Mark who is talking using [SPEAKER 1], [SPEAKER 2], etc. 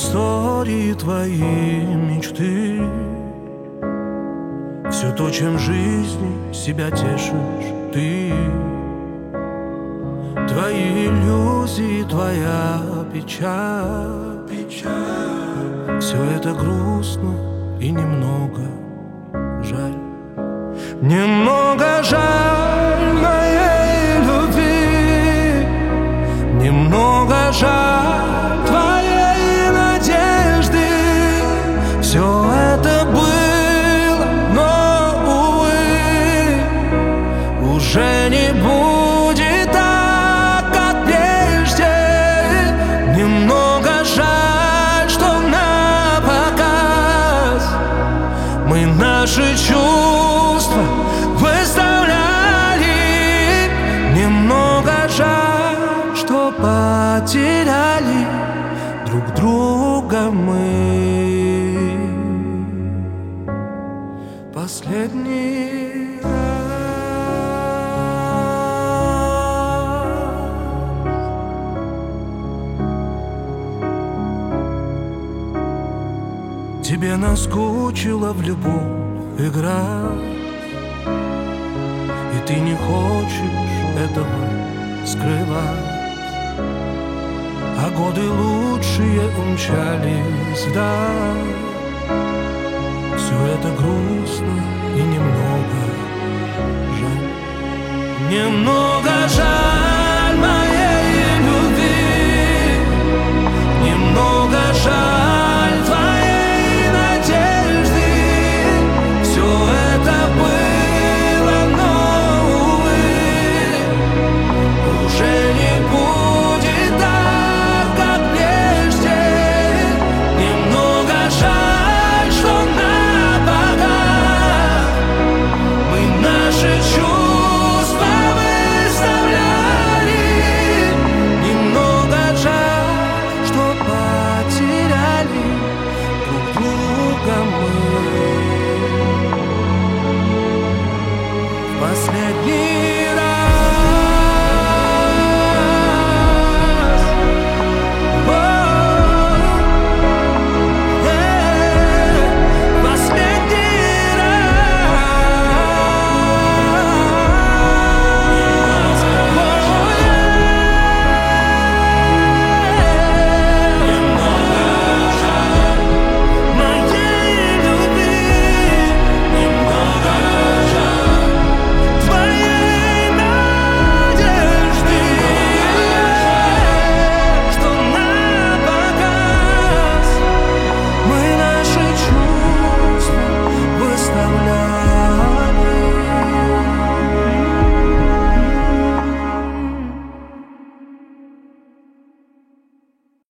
[SPEAKER 1] истории, твои мечты, все то, чем в жизни себя тешишь ты. Твои иллюзии, твоя печаль, все это грустно и немного жаль. Немного жаль моей любви, немного жаль твоей надежды. Все это было, но, увы, уже не будет так, как прежде. Немного жаль, что напоказ мы наши чувства выставляли. Немного жаль, что потеряли друг друга мы последний раз. Тебе наскучила в любовь игра, и ты не хочешь этого скрывать. А годы лучшие умчались вдаль. Все это грустно и немного жаль. Немного жаль